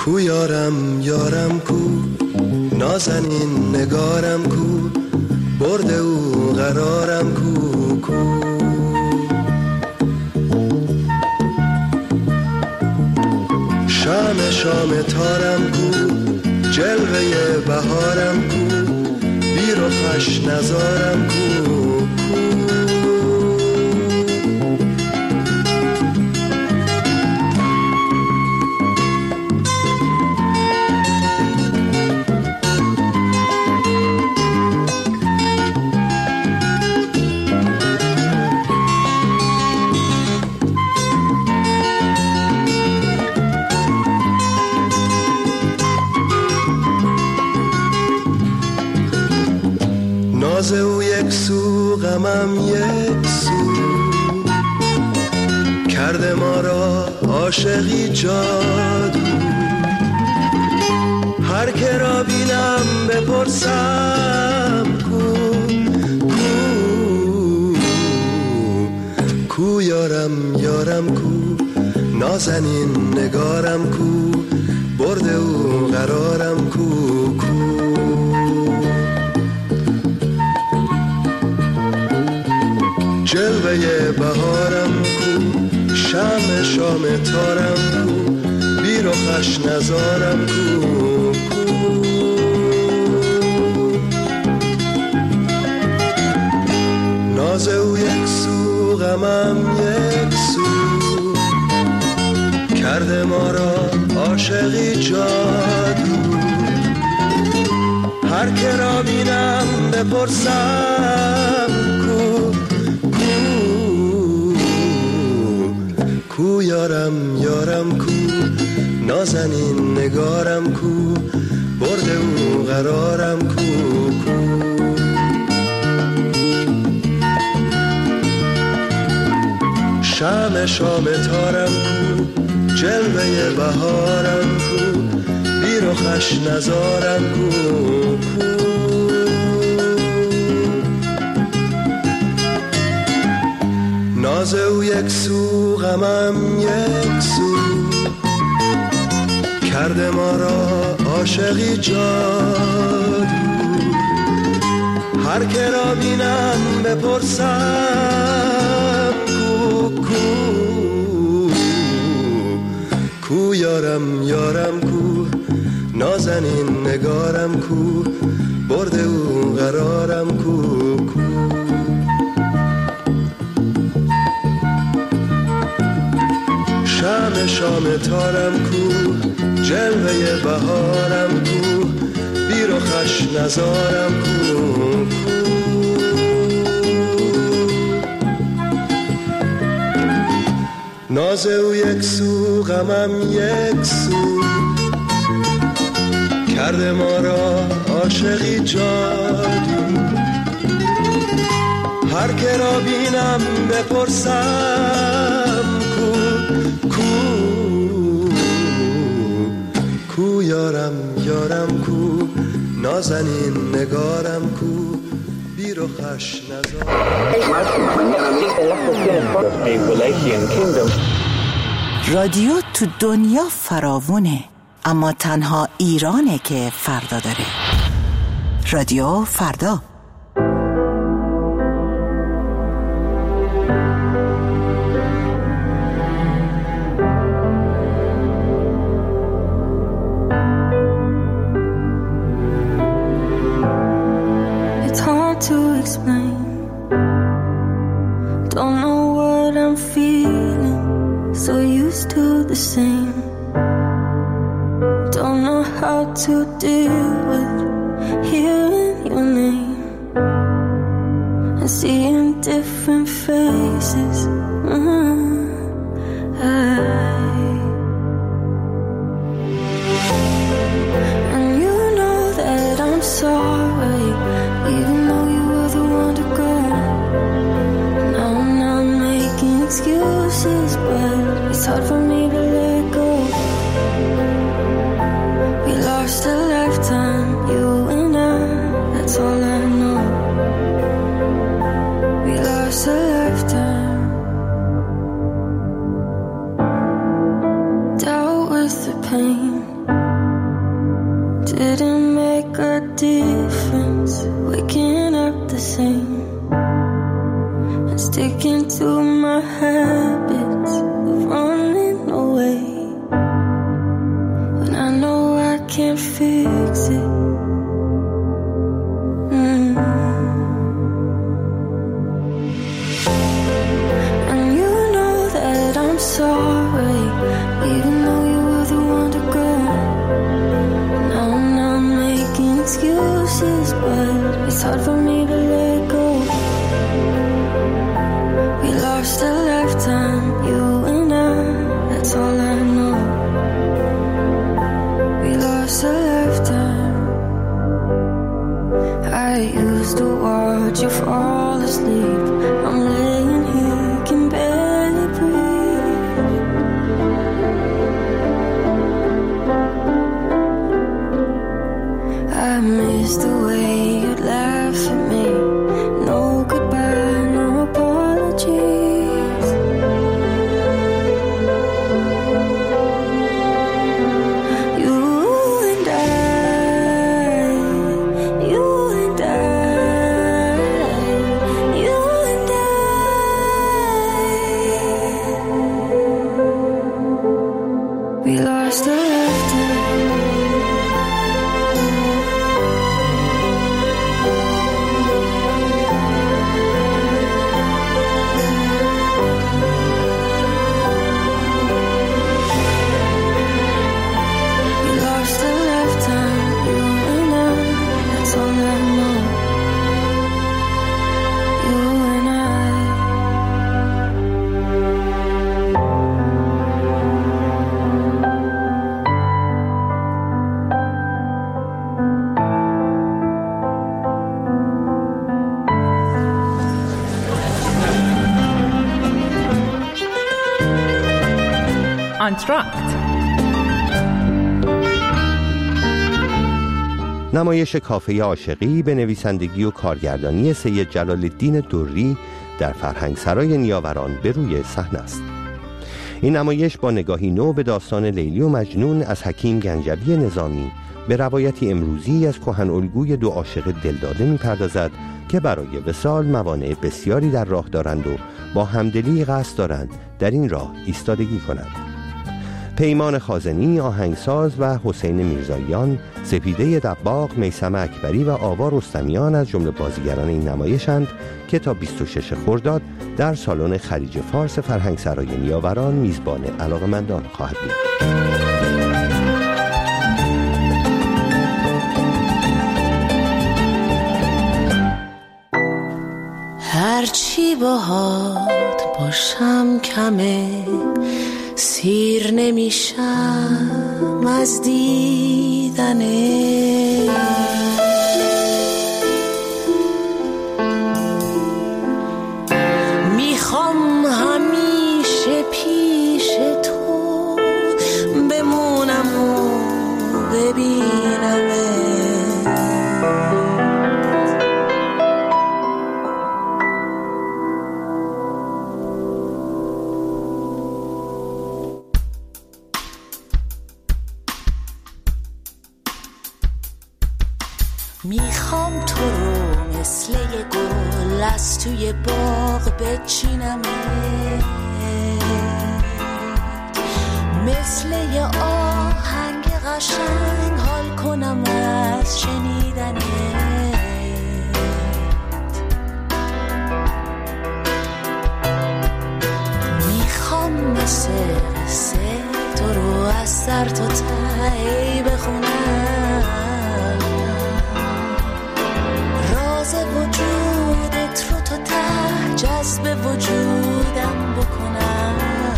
کو یارم یارم کو، نازنین نگارم کو، برده او قرارم کو کو. شام شام تارم کو، جلوه بهارم کو، بی رخش نزارم کو کو. ناز او یک سو غمم یک سو، کرده ما را عاشقی جادو. هر که را بینم بپرسم کو کو کو یارم یارم کو، نازنین نگارم کو، برده او قرارم کو کو. جلوه بهارم کو، شام شام تارم کو، بی رخش نزارم کو کو. ناز او یک سو غمم یک سو، کرده ما را عاشقی جادو. هر که را بینم بپرسم کو کو یارم یارم کو، نازنین نگارم کو، برده او قرارم کو کو. شام شام تارم کو، جلوه بهارم کو، بی رخش نزارم کو کو. ناز او یک سو غمم یک سو، کرده ما را عاشقی جادو. هر که را بینم بپرسم کو کو کو یارم یارم کو، نازنین نگارم کو، برده او قرارم کو کو. شام شام تارم کو، جلوه بهارم کو، بی رخش نزارم کو کو. ناز او یک سو غمم یک سو، کرده ما را عاشقی جادو. هر که را بینم بپرسم کو کو کو یارم یارم کو، نازنین نگارم کو، بی رخش نزارم. رادیو تو دنیا فراوونه، اما تنها ایرانه که فردا داره. رادیو فردا. To explain, don't know what I'm feeling, so used to the same. Don't know how to deal with hearing your name and seeing different faces. And you know that I'm sorry, even though you were the one to go. Now I'm not making excuses, but it's hard for me to let go. We lost a lifetime, you and I, that's all I know. We lost a lifetime. Dealt with the pain, didn't make a difference. Waking up the same and sticking to my habits of running away when I know I can't fix it. And you know that I'm sorry, even though you were the one to go. Now I'm not making excuses, but it's hard for me to let go. We lost a lifetime, you and I, that's all I know. We lost a lifetime. I used to watch you fall asleep. I'm laying here, can barely breathe. I miss the way you'd laugh at me. No goodbye, no apologies. You and I, you and I, you and I. We lost a lifetime. آنتراکت. نمایش کافه عاشقی به نویسندگی و کارگردانی سید جلال الدین دوری در فرهنگسرای نیاوران به روی صحنه است. این نمایش با نگاهی نو به داستان لیلی و مجنون از حکیم گنجوی نظامی به روایتی امروزی از کهن الگوی دو عاشق دلداده می‌پردازد که برای وصال موانع بسیاری در راه دارند و با همدلی قصد دارند در این راه ایستادگی کنند. پیمان خازنی آهنگساز و حسین میرزاییان، سپیده دباغ، میثم اکبری و آوا رستمیان از جمله بازیگران این نمایشند که تا 26 خرداد در سالن خلیج فارس فرهنگسرای نیاوران میزبان علاقه‌مندان خواهد بود. هرچی باهات باشم کمه، سیر نمیشم از دیدنه. میخوام همیشه پیش تو بمونم و ببینمه. میخوام تو رو مثل یه گل از توی باغ بچینمه، مثل یه آهنگ قشنگ حال کنم از شنیدنه. میخوام مثل تو رو از سر تا ته بخونم، وجودت رو تا ته جذب وجودم بکنم.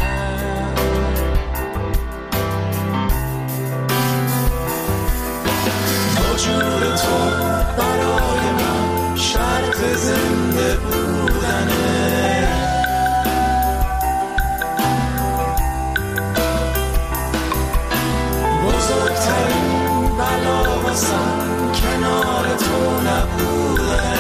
وجود تو برای من شرط زنده بودنه. بزرگترین بلا واسم کنار تو نبوده.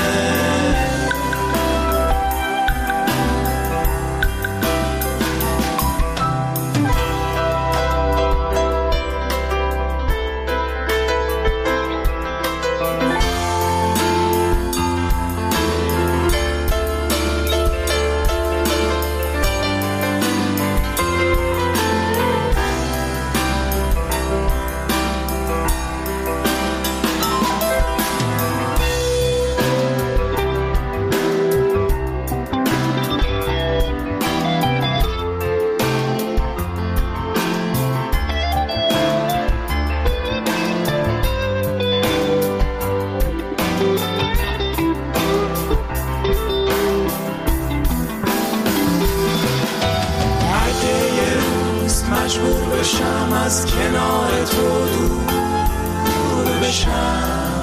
کنار تو دور بشم.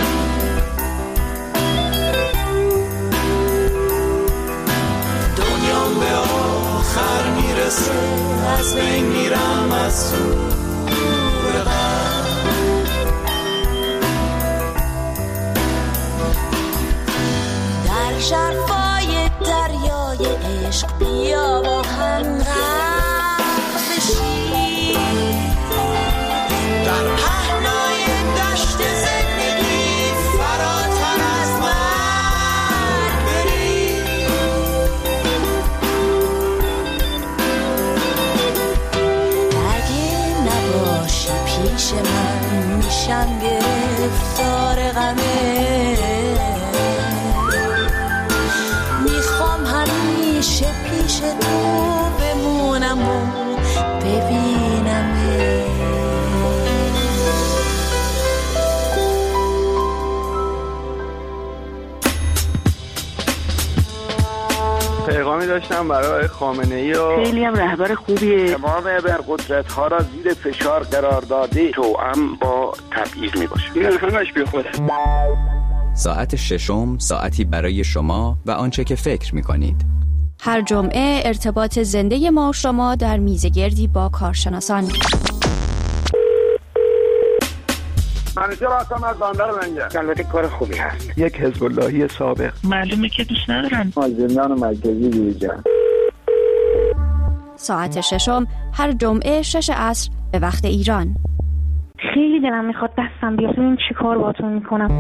دنیام به آخر میرسه، از بین میرم از تو غم. در شرفای دریای عشق بیا با هم غرق بشیم، در پهنای دشت زندگی فراتر از مرگ بریم. اگه نباشی پیش من میشم گرفتار غمه، میخوام همیشه پیش تو بمونم و ببینمه. پیغامی داشتم برای خامنه‌ای و خیلی هم رهبر خوبیه. تمام ابرقدرت‌ها را زیر فشار قرار داده، توأم با تبعیض میباشه. این همش بیخوده. ساعت ششم، ساعتی برای شما و آنچه که فکر می‌کنید. هر جمعه ارتباط زنده ما و شما در میزگردی با کارشناسان. منیجر هستم از بندر منجر. البته کار خوبی هست. یک حزب اللهی سابق. معلومه که دوست ندارن. زندان مرکزی دیجا. ساعت ششم هر جمعه 6 عصر به وقت ایران. خیلی دلم میخواد دستم بیاد ببین چی کار باهاتون میکنم.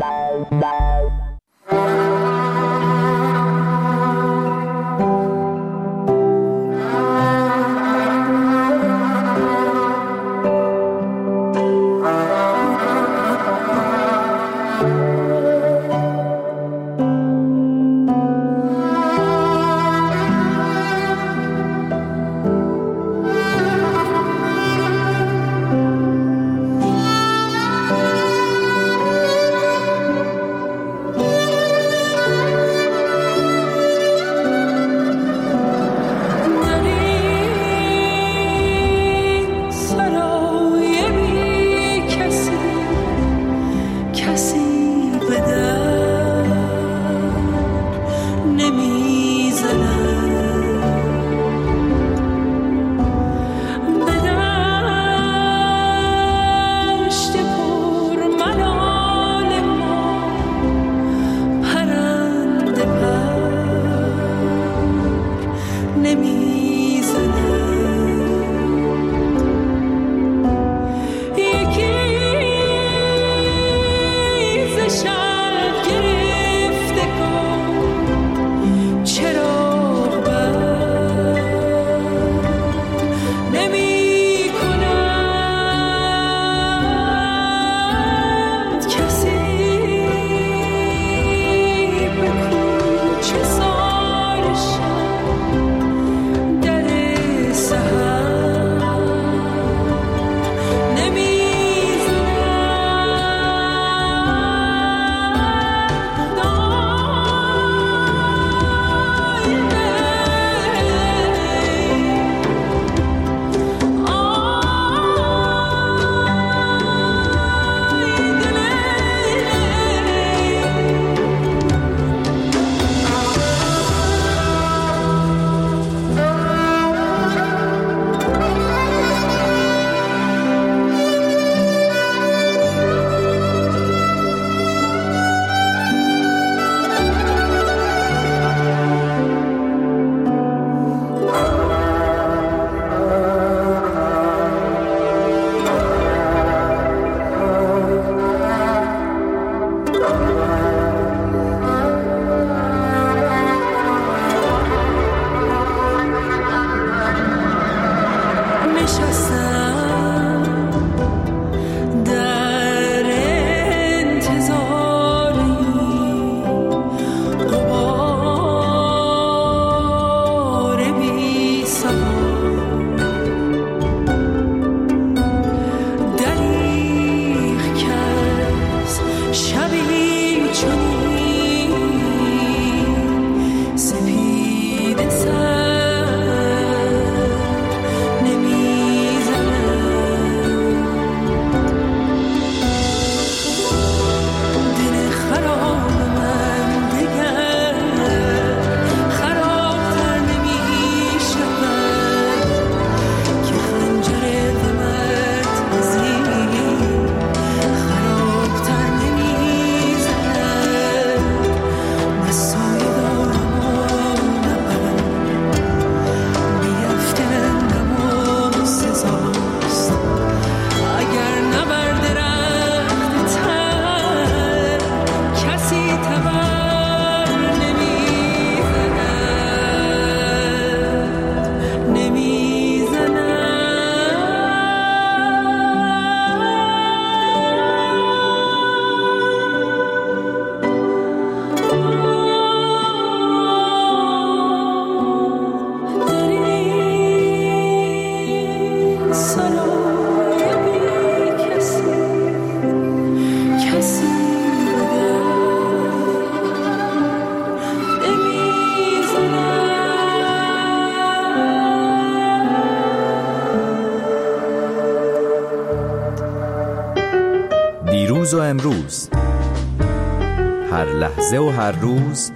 دیروز و امروز، هر لحظه و هر روز،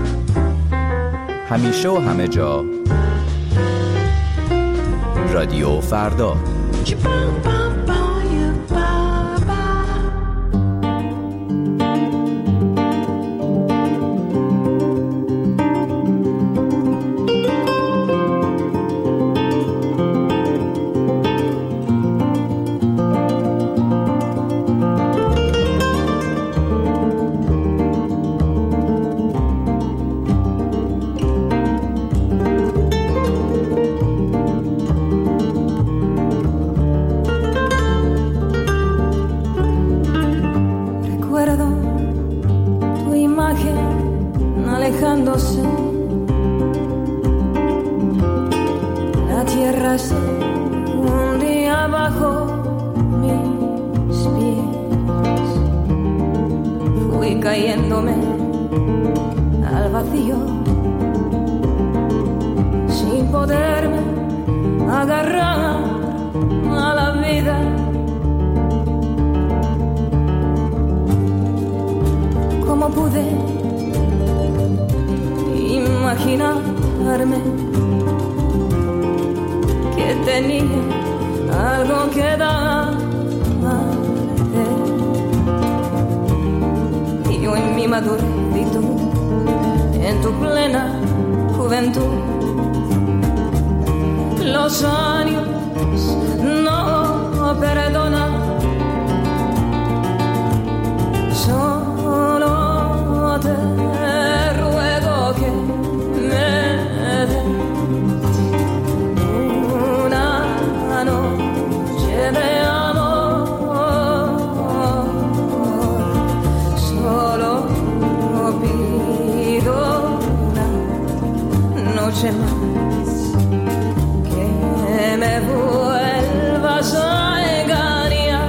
همیشه و همه جا، رادیو فردا. La tierra se hundía bajo mis pies. Fui cayéndome al vacío sin poderme agarrar a la vida. ¿Cómo pude imaginarme que tenía algo que darte? Y yo en mi maduritud, en tu plena juventud, los años no perdonan. Solo te ruego que me des una noche de amor. Solo pido una noche más, que me vuelvas a engañar.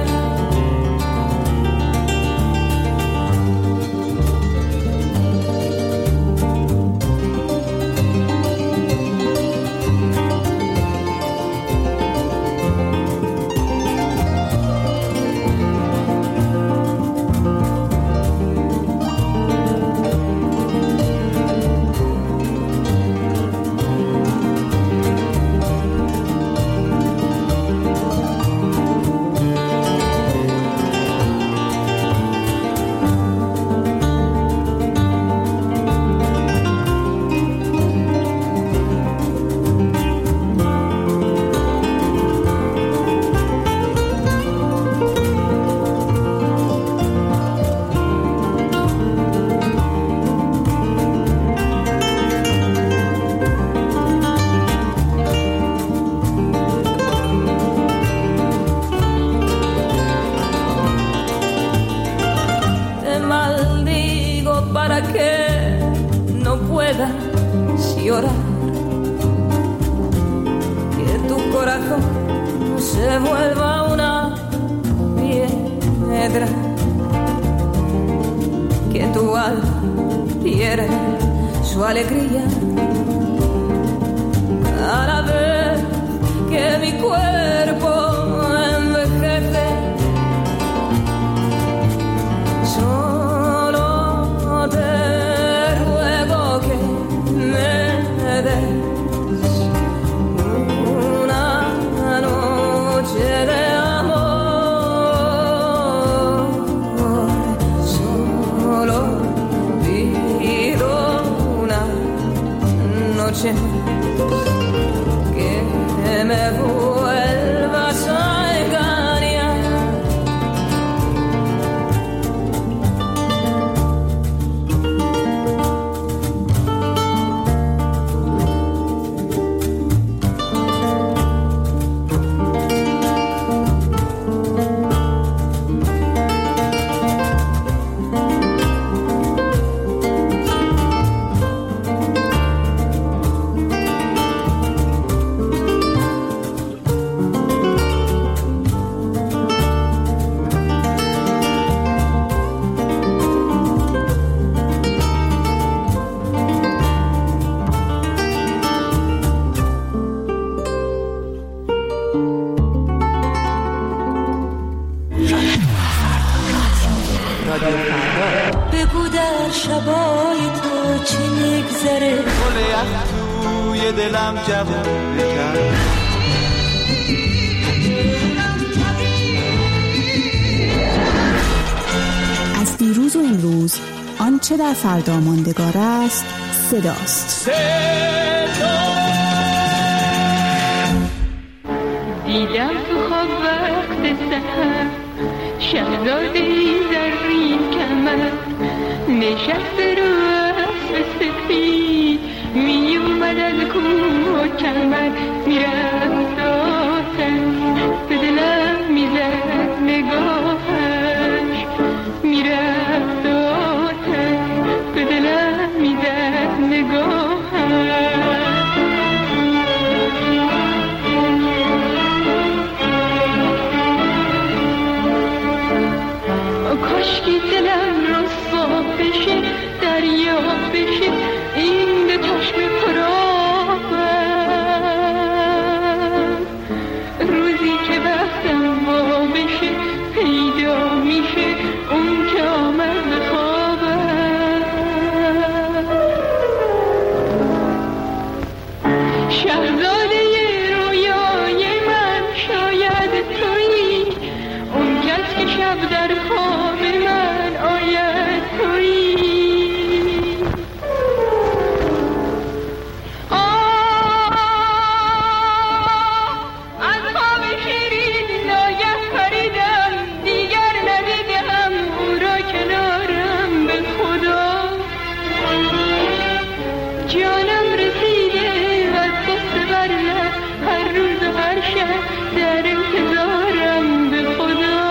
Para que no puedas llorar, que tu corazón se vuelva una piedra, que tu alma pierda su alegría a la vez que mi cuerpo envejece. Te ruego que me des una noche de amor. Solo pido una noche más, que me vuelva رادیو فردا. بگو در شبای تو چی میگذره، گل یخ توی دلم جوون بکن. از دیروز و امروز آنچه در فردا ماندگار است صداست. دیدم تو خواب وقت سحر شهزاده زرین کمر نشسته رو اسب سفید می اومد از کوه و کمر میرفت آتش به دلم میزد نگاهش میرفت آتش به دلم میزد نگاهش. کاشکی دلم رسوا بشه دریا بشه این به چشم پرآب روزی که بختم وا بشه پیدا میشه اون که آمد به خوابم. شهزاده رویای من شاید تویی اون کس که شب در خواب من آید تویی. از خواب شیرین ناگه پریدم دیگر ندیدم او را کنارم به خدا. جانم رسیده و از قصه برلب هر روز و هر شب در انتظارم به خدا.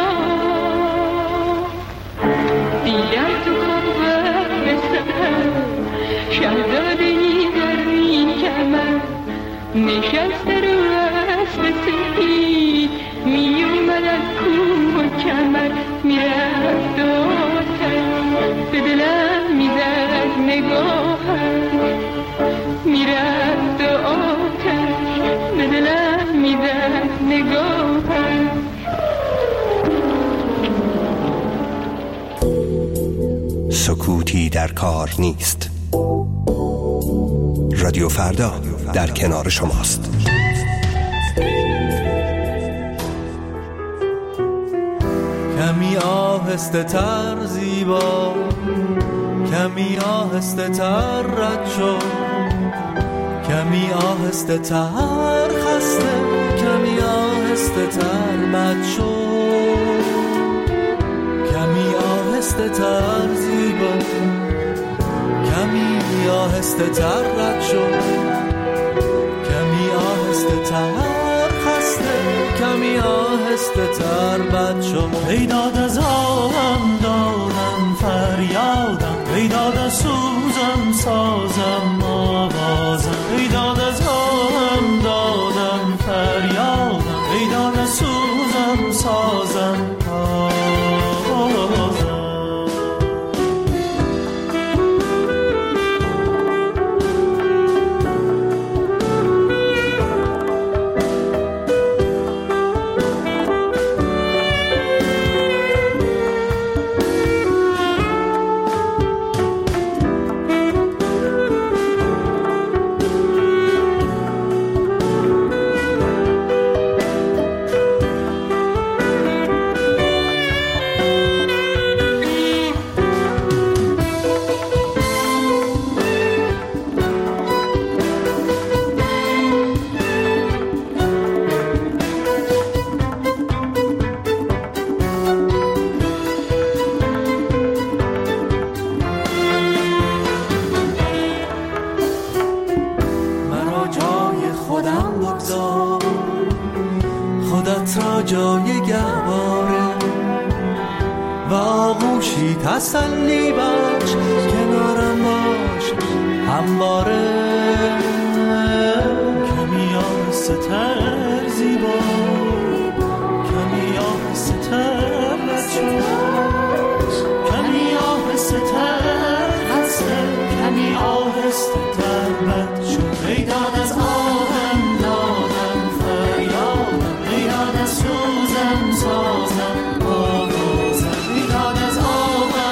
دیدم تو خواب وقت سحر شهزاده‌ای زرین کمر نشسته رو اسب سفید می اومد از کوه و کمر میرفت آتش به دلم میزد نگاهش میرفت آتش به دلم میزد نگاهش. سکوتی در کار نیست. رادیو فردا در کنار شماست. کمی آهسته تر زیبا کمی آهسته تر رد شو کمی آهسته تر خسته کمی آهسته تر بد شو کمی آهسته تر زیبا کمی آهسته تر رد شو کمی آهسته تر خسته کمی آهسته تر بد شو. ای داد از آهم دادم فریادم ای داد از سوزم سازم آوازم ای داد از آهم دادم فریادم ای داد از سوزم سازم آوازم. تسلی بخش کنارم باش همواره کمی آهسته تر زیبا کمی آهسته تر رد شو کمی آهسته تر خسته کمی آهسته تر بد شو. ای داد از آهم دادم فریادم ای داد از سوزم سازم آوازم ای داد از آهم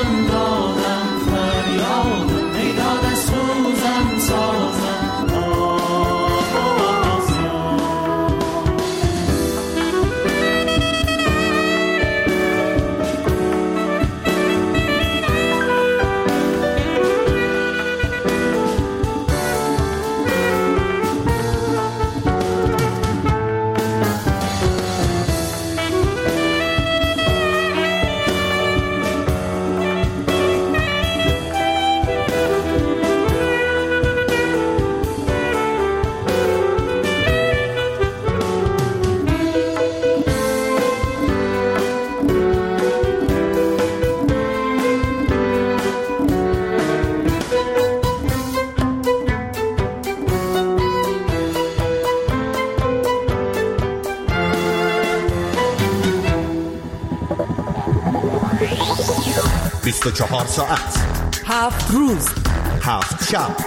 24 ساعت 7 روز 7 شب،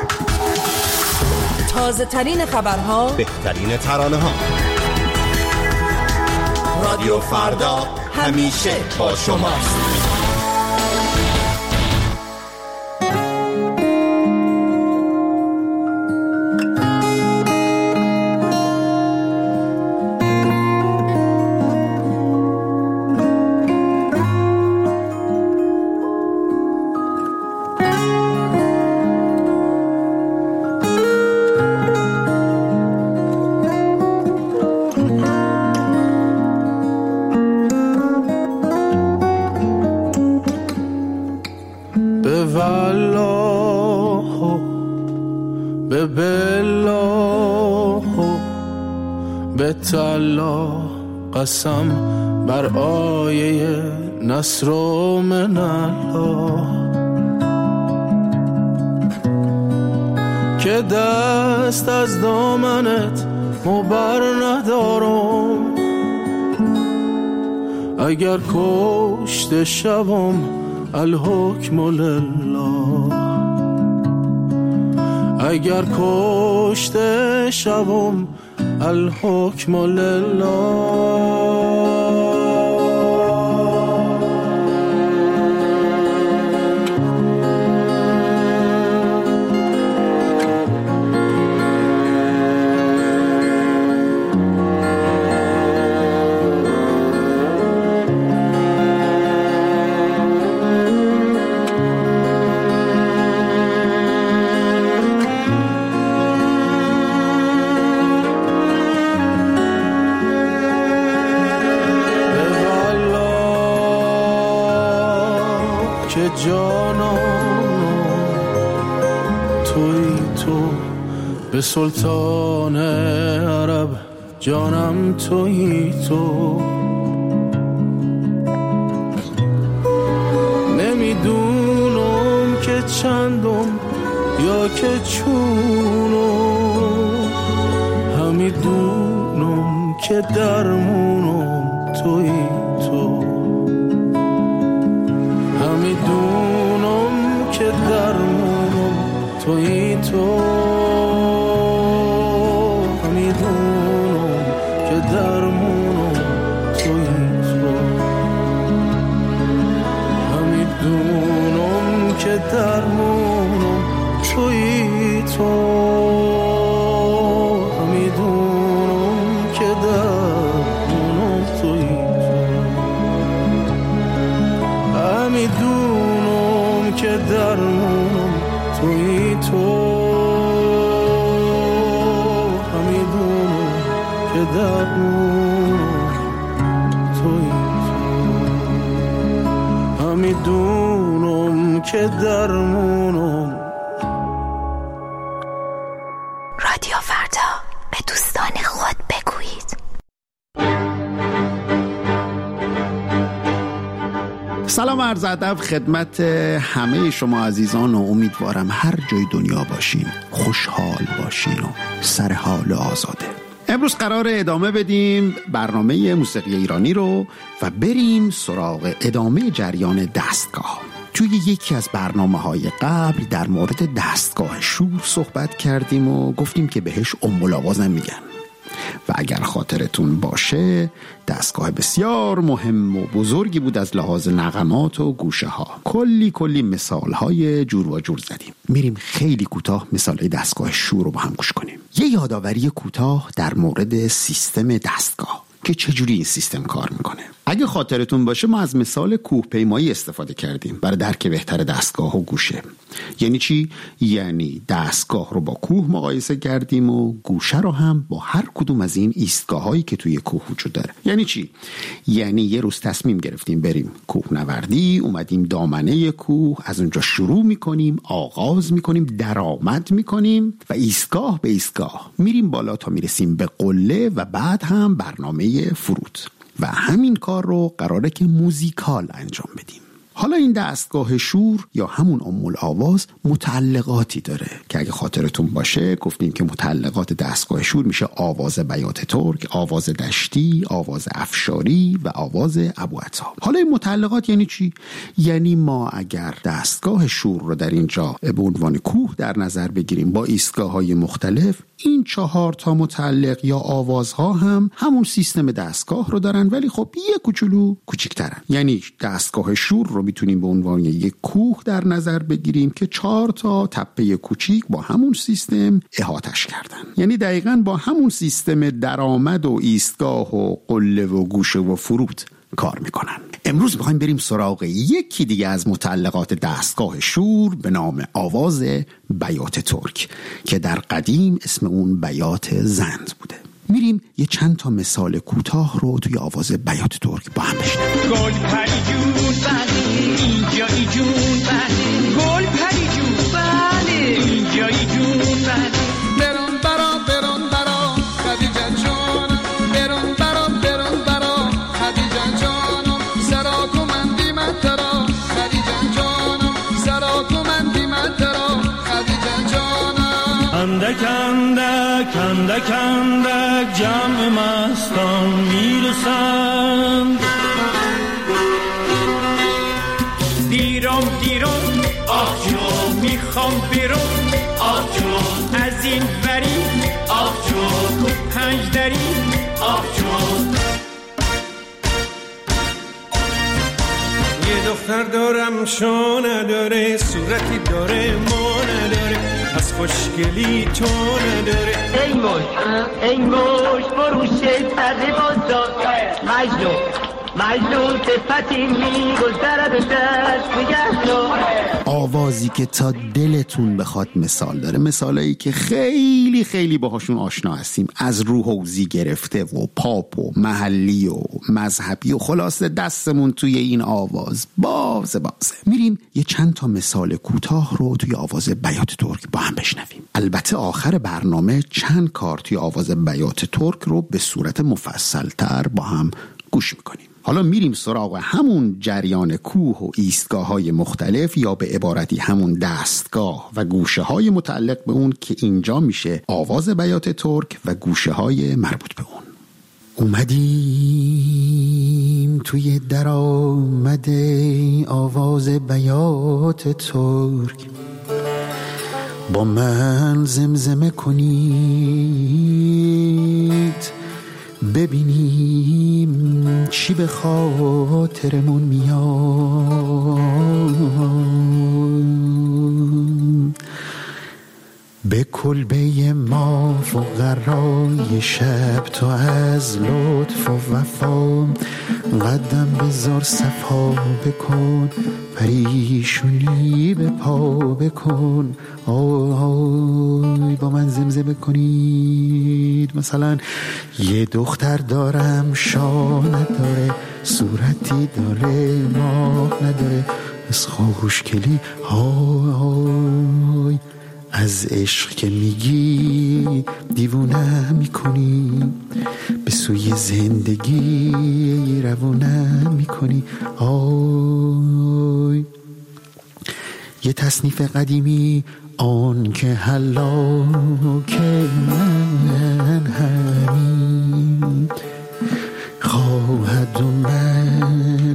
تازه ترین خبرها، بهترین ترانه ها. رادیو فردا همیشه با شماست. قسم بر آیه نصر و من الله که دست از دامنت مبر ندارم، اگر کشته شوم الحکم لله، اگر کشته شوم الحکم لله. به سلطان عرب جانم تویی تو، نمیدونم که چندم یا که چونم، همیدونم که درمونم تویی تو، همیدونم که درمونم تویی تو، درمونم تویی تو، همیدونم که درمونم تویی تو، همیدونم که درمونم تویی تو، همیدونم که درمونم تویی تو، همیدونم که درمونم. رادیو فردا، به دوستان خود بگویید. سلام عرض ادب خدمت همه شما عزیزان و امیدوارم هر جای دنیا باشین خوشحال باشین و سر حال آزاده. امروز قرار ادامه بدیم برنامه موسیقی ایرانی رو و بریم سراغ ادامه جریان دستگاه. توی یکی از برنامه‌های قبل در مورد دستگاه شور صحبت کردیم و گفتیم که بهش ام-الاواز هم میگن و اگر خاطرتون باشه دستگاه بسیار مهم و بزرگی بود از لحاظ نغمات و گوشه ها. کلی مثال های جور و جور زدیم. میریم خیلی کوتاه مثال دستگاه شور رو با هم گوش کنیم. یه یادآوری کوتاه در مورد سیستم دستگاه که چجوری این سیستم کار میکنه. اگه خاطرتون باشه ما از مثال کوهپیمایی استفاده کردیم برای درک بهتر دستگاه و گوشه. یعنی چی؟ یعنی دستگاه رو با کوه مقایسه کردیم و گوشه رو هم با هر کدوم از این ایستگاهایی که توی کوه وجود داره. یعنی چی؟ یعنی یه روز تصمیم گرفتیم بریم کوهنوردی، اومدیم دامنه کوه، از اونجا شروع میکنیم، آغاز میکنیم، درآمد میکنیم و ایستگاه به ایستگاه میریم بالا تا میرسیم به قله و بعد هم برنامه فرود. و همین کار رو قراره که موزیکال انجام بدیم. حالا این دستگاه شور یا همون ام الآواز متعلقاتی داره که اگه خاطرتون باشه گفتیم که متعلقات دستگاه شور میشه آواز بیات ترک، آواز دشتی، آواز افشاری و آواز ابوعطا. حالا این متعلقات یعنی چی؟ یعنی ما اگر دستگاه شور رو در اینجا به عنوان کوه در نظر بگیریم با ایستگاه‌های مختلف، این 4 تا متعلق یا آوازها هم همون سیستم دستگاه رو دارن ولی خب یه کوچولو کوچیک‌ترن. یعنی دستگاه شور رو میتونیم به عنوان یک کوه در نظر بگیریم که 4 تا تپه کوچیک با همون سیستم احاطش کردن. یعنی دقیقاً با همون سیستم درآمد و ایستگاه و قله و گوشه و فرود کار میکنن. امروز میخوایم بریم سراغ یکی دیگه از متعلقات دستگاه شور به نام آواز بیات ترک که در قدیم اسم اون بیات زند بوده. میریم یه چند تا مثال کوتاه رو توی آواز بیات ترک با هم بشنویم. گل پری جون بله اینجایی جون بله، گل پری جون بله اینجایی جون بله، برون برا خدیجه جانم، برون برا خدیجه جانم، سراکو من دیمت ترا خدیجه جانم، سراکو من دیمت ترا خدیجه جانم. اندک جمع مستان میرسند، دیرم آخ جون میخوام بیرون آخ جون، از این وری آخ جون، کو 5 دری آخ جون. یه دختر دارم شو نداره، صورتی داره ما نداره، از خوشگلی تو نداره. ای موش بروشه سر بازار، مجنون صفتی میگذرد و دست میگه. آوازی که تا دلتون بخواد مثال داره، مثالایی که خیلی خیلی باهاشون آشنا هستیم، از رو حوزی گرفته و پاپ و محلی و مذهبی و خلاصه دستمون توی این آواز بازه. میریم یه چند تا مثال کوتاه رو توی آواز بیات ترک با هم بشنویم. البته آخر برنامه چند کار توی آواز بیات ترک رو به صورت مفصل‌تر با هم گوش میکنیم. حالا میریم سراغ همون جریان کوه و ایستگاه‌های مختلف یا به عبارتی همون دستگاه و گوشه‌های متعلق به اون که اینجا میشه آواز بیات ترک و گوشه‌های مربوط به اون. اومدیم توی درآمد آواز بیات ترک، با من زمزمه کنید ببینیم چی به خاطرمون میاد. به کلبه ما فقرای شب تو از لطف و وفا، قدم بذار صفا بکن، پریشونی به پا بکن. آی با من زمزمه کنید. مثلا یه دختر دارم شاه نداره، صورتی داره ماه نداره، از خوشگلی آی از عشق که میگی دیوونه میکنی، به سوی زندگی روونه میکنی. آی یه تصنیف قدیمی آن که حلا که من همین خواهد و من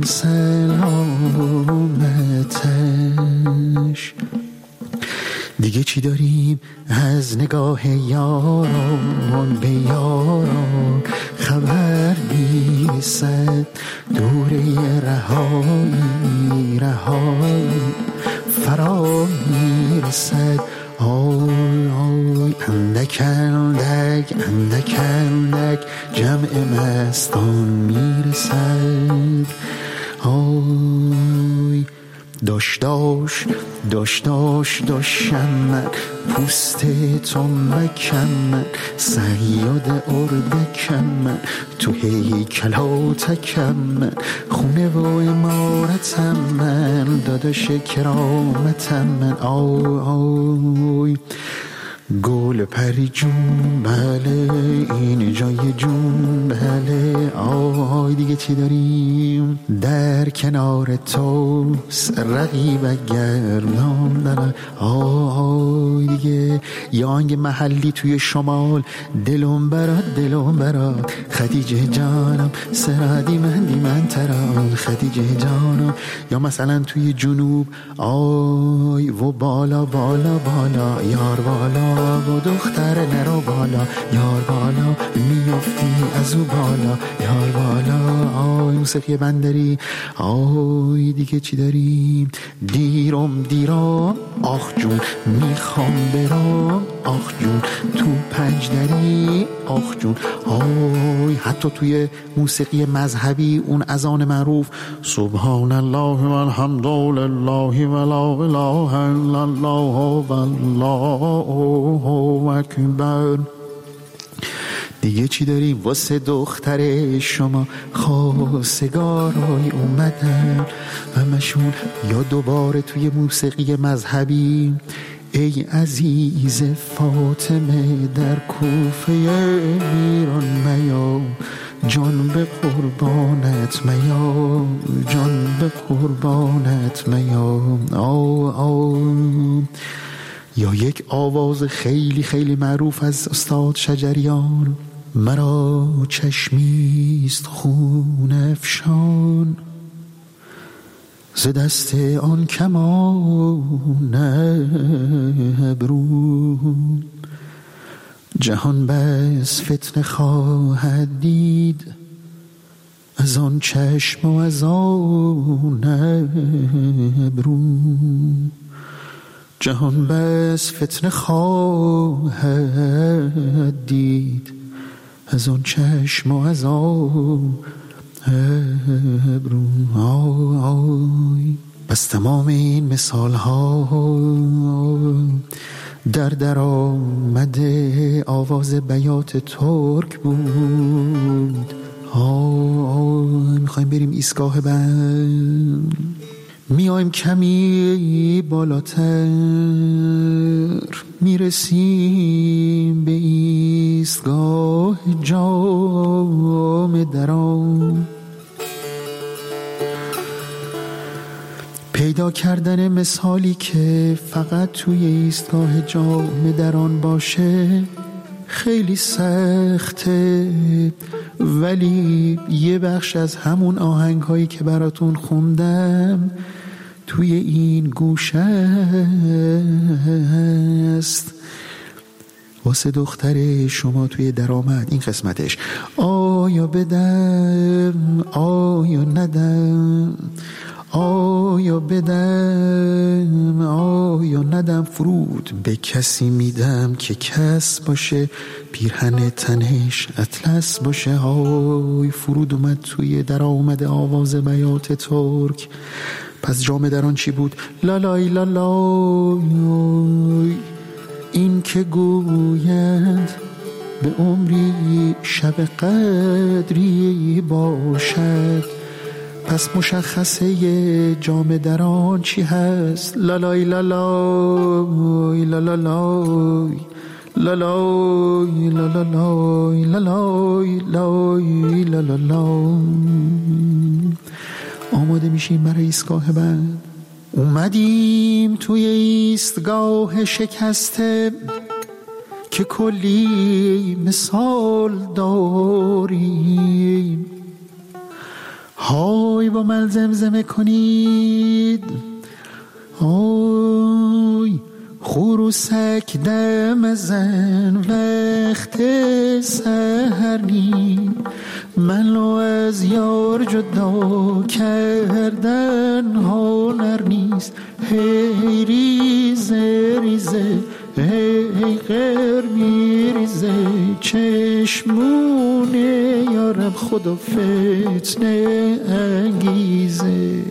سلامتش. دیگه چی داریم از نگاه یاران به یاران، خبر میرسد دوره رهایی فرا میرسد. آی اندک جمع مستان میرسد. آی داشتم من پوست تو مکم من، صیاد اردکم من، تو هیکلاتکم من، خونه و امارتم من، داداش کرامتم من. آی گل پری جون بله این جای جون بله آهای دیگه چی داریم در کنار تو رقیب گردان دارم آهای دیگه یه آهنگ محلی توی شمال دلم برات خدیجه جانم سرادی من ترام خدیجه جانم یا مثلا توی جنوب آی و بالا بالا بالا یار بالا و دختر نرو بالا یار بالا میافتی از او بالا یار بالا آی موسیقی بندری آی دیگه چی داریم دیرم آخ جون میخوام برام آخ جون تو پنج دری آخ جون آی حتی توی موسیقی مذهبی اون اذان معروف سبحان الله و الحمد لله و لا اله الا الله و الله اکبر دیگه چی داریم واسه دختر شما خواستگارای اومدن همشون یا دوباره توی موسیقی مذهبی ای عزیز فاطمه در کوفه ایران میا جان به قربانت میا جان به قربانت میا یا یک آواز خیلی خیلی معروف از استاد شجریان مرا چشمیست خون افشان ز دست آن کمان ابرو جهان بس فتنه خواهد دید از آن چشم و از آن ابرو جهان بس فتنه خواهد دید از آن چشم و از آن ابرو پس تمام این مثال ها در آمد آواز بیات ترک بود میخوایم بریم ایستگاه بند میایم کمی بالاتر میرسیم به ایستگاه جام دران پیدا کردن مثالی که فقط توی ایستگاه جام دران باشه خیلی سخته ولی یه بخش از همون آهنگ هایی که براتون خوندم توی این گوشه است واسه دختر شما توی درآمد این قسمتش آیا بدم آیا ندم آیا بدم آیا ندم فرود به کسی میدم که کس باشه پیرهن تنش اطلس باشه های فرود اومد توی در آمد آواز بیات ترک پس جام دران چی بود لالای لالای این که گوید به عمری شب قدری باشد پس مشخصه جام دران چی هست لالای لالای لالای لالای لالای لالای لالای لالای آماده میشیم برای ایستگاه بعد اومدیم توی ایستگاه شکسته که کلی مثال داریم های با من زمزمه کنید های خروسک دم زن وقت سحرنی منو از یار جدا کردن هنر نیست هی ریزه ریزه هی غیر میریزه چشمونه یارم خدا فتنه انگیزه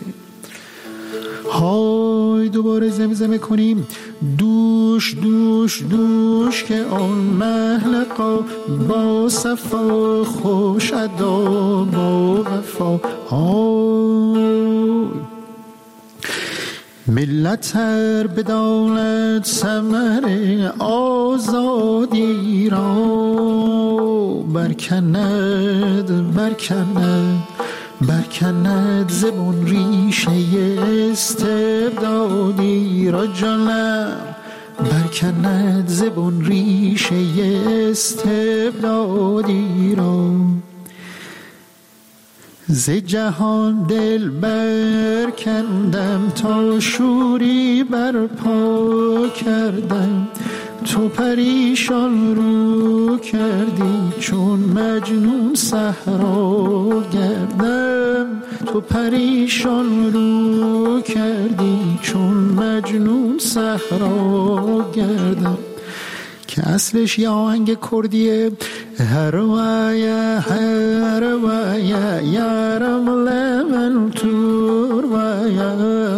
های دوباره زمزمه کنیم دوش دوش دوش که آن محلقا با صفا خوش ادا با وفا های ملت هر بداند ثمر آزادی را برکند زبون ریشه استبدادی را جانم، برکند زبون ریشه استبدادی را. ز جهان دل برکندم تا شوری برپا کردم، تو پریشان رو کردی چون مجنون صحرا گردم، تو پریشان رو کردی چون مجنون صحرا گردم. که اصلش یه آهنگ کردیه، هر وایه یارم لمن تور وایه.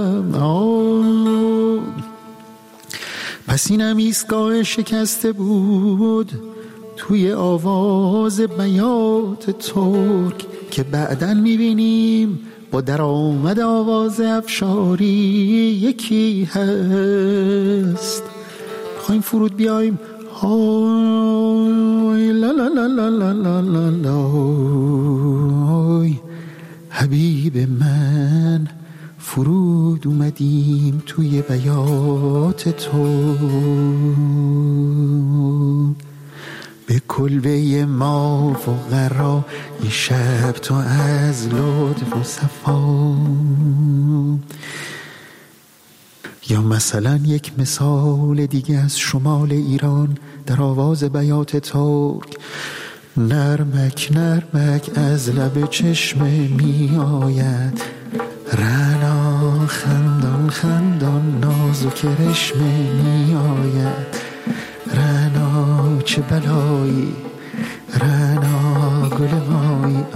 پس اینم ایستگاه شکسته بود توی آواز بیات ترک که بعدن میبینیم با درآمد آواز افشاری یکی هست. بخوایم فرود بیایم های لا لا لا لا لا لا لا لا حبیب من، فرود اومدیم توی بیات تو. به کلبه ما فقرا یه شب تو از لطف و صفا. یا مثلا یک مثال دیگه از شمال ایران در آواز بیات ترک، نرمک نرمک از لب چشمه می آید، رنا خندان خندان نازک رشمه می آید، رنا چه بلایی، رنا گل مایی.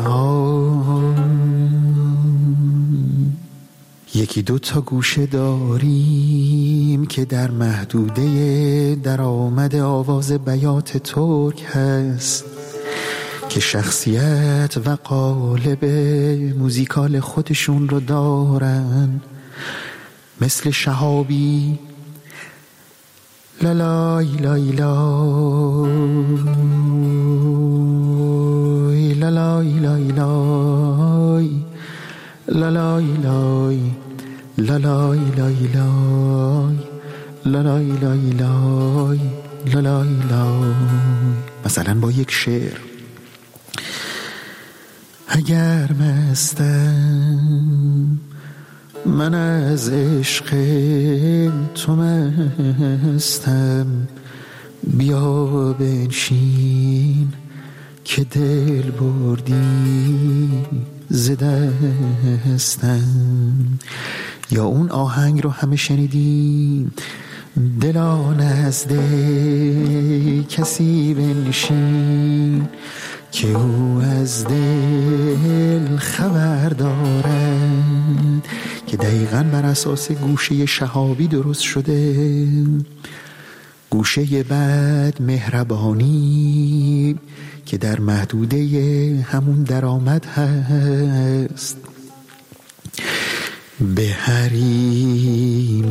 یکی دو تا گوشه داریم که در محدوده درآمد آواز بیات ترک هست که شخصیت و قالب موزیکال خودشون رو دارن، مثل شهابی لالای لای لای لالای لای لای لالای لای لالای لای لالای لای لای لالای لای. مثلا با یک شعر، اگر مستم من از عشق تو مستم، بیا بنشین که دل بردی ز دستم. یا اون آهنگ رو همه شنیدیم، دلا نزد کسی بنشین که او از دل خبر دارد، که دقیقاً بر اساس گوشه شهابی درست شده، گوشه بعد مهربانی که در محدوده همون درآمد هست. به حریم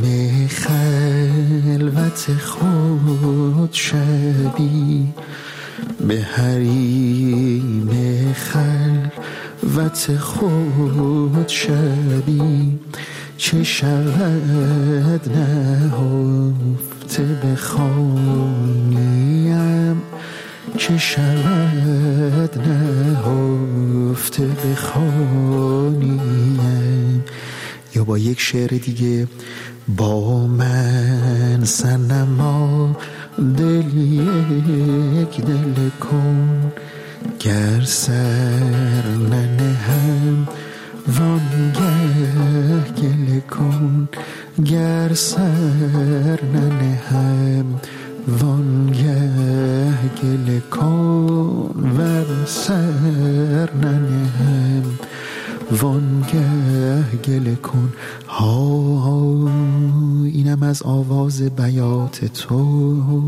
خلوت خود شبی، به حریم خلوت خود شبی، چه شود نهفته بخوانیم، چه شود نهفته بخوانیم. یا با یک شعر دیگه، با من صنما دل یک دل کن، گر سر ننهم وانگه گل کن، گر سر ننهم وانگه گل کن، ور سر ننهم وانگه گل کن. ها اینم از آواز بیات تو.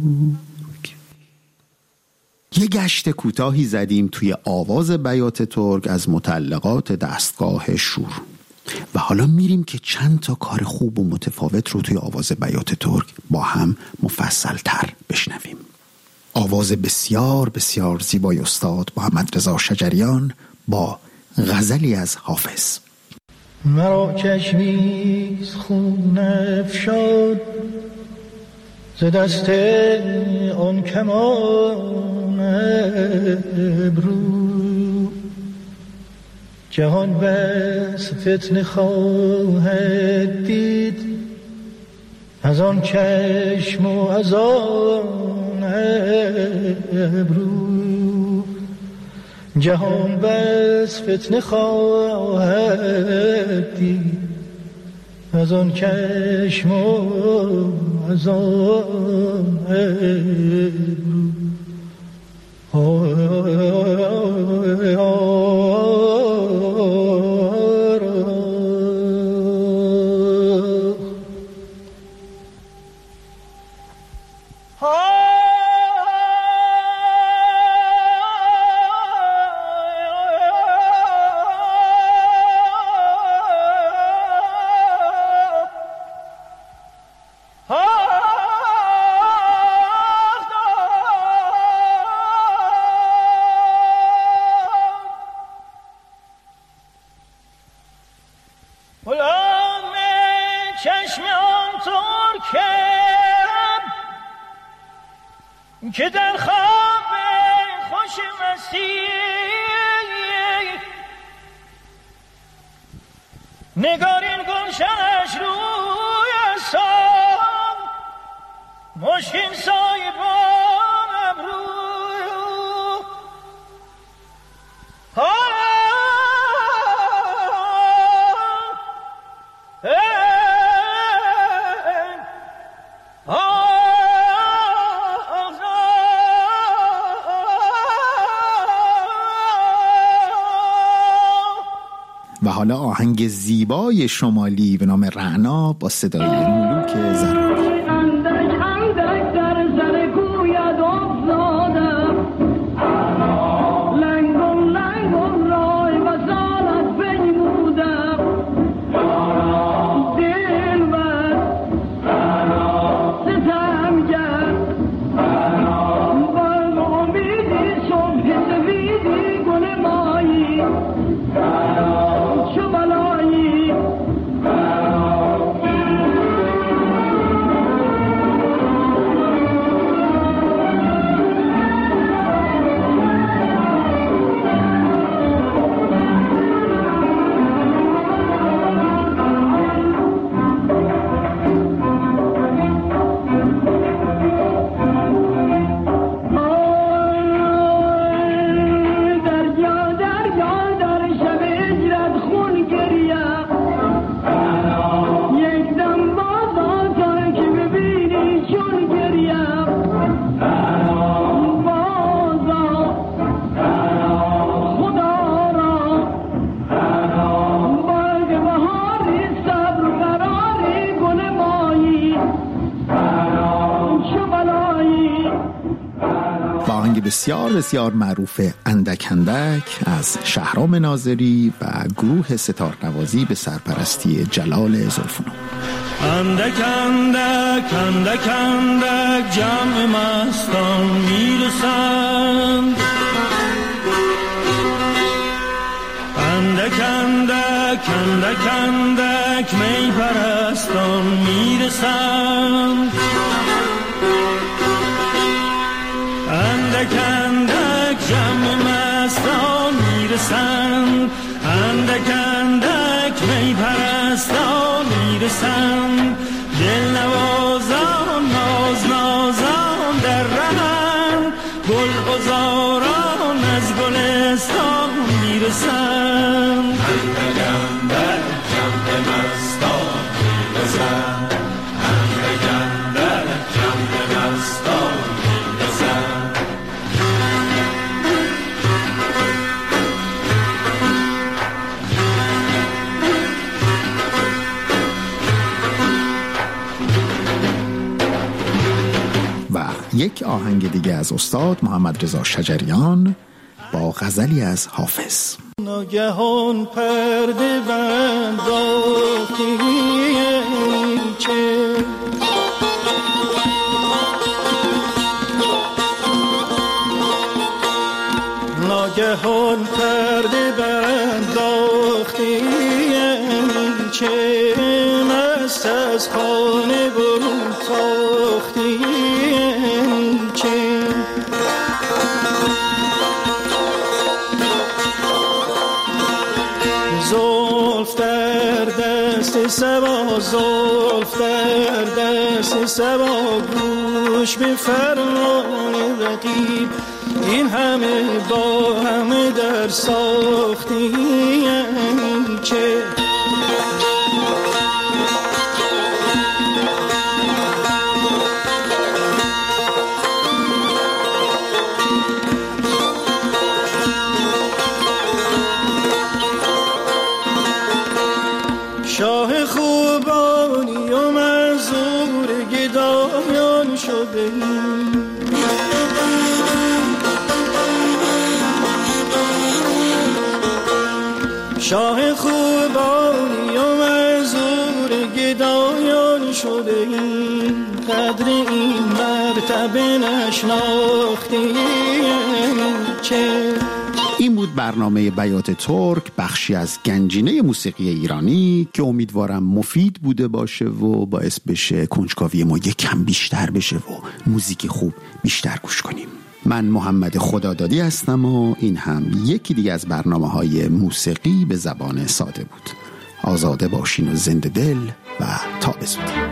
یه گشت کوتاهی زدیم توی آواز بیات ترک از مطلقات دستگاه شور. و حالا میریم که چند تا کار خوب و متفاوت رو توی آواز بیات ترک با هم مفصل تر بشنویم. آواز بسیار بسیار زیبای استاد محمد رضا شجریان با غزلی از حافظ. مرا چشمیز خون افشاد ز دست آن کمان ابرو، جهان بس فتنه خواهد دید از آن چشم و از آن ابرو، جهان بس فتنه خواهد دید از آن چشم و از آن ابرو. که در خواب خوش مسیح نگارین گلشنش روی سام مشکین سایبان ابرو و حالا آهنگ زیبای شمالی به نام رعنا با صدای ملوک زرانی. بسیار بسیار معروف اندک اندک از شهرام ناظری و گروه ستارنوازی به سرپرستی جلال زلفنو. اندک اندک اندک اندک جمع مستان میرسند، اندک اندک اندک اندک می پرستان میرسند، اندک اندک جمع مستان میرسند، اندک اندک می پرستان میرسند، دل نوازان ناز نازان در رهند، گل غزاران از گلستان میرسند، اندک اندک جمع مستان میرسند، اندک اندک جمع مستان میرسند. یک آهنگ دیگه از استاد محمد رضا شجریان با غزلی از حافظ. ناگهان پرده بنداختی چه ناگهان پرده بنداختی چه مست از خانه برون تاختی چه زلف در دست سبا زلف در دست سبا گوش به فرمان رقیب این همه با همه در ساختی چه شاه خوبانی و منظور گدایان شده شاه خوبانی و منظور گدایان شده این قدر این مرتبه نشناختی چه این بود برنامه بیات ترک، بخشی از گنجینه موسیقی ایرانی که امیدوارم مفید بوده باشه و باعث بشه کنجکاوی ما یک کم بیشتر بشه و موزیک خوب بیشتر گوش کنیم. من محمد خدادادی هستم و این هم یکی دیگه از برنامه‌های موسیقی به زبان ساده بود. آزاده باشین و زنده دل و تا به زودی.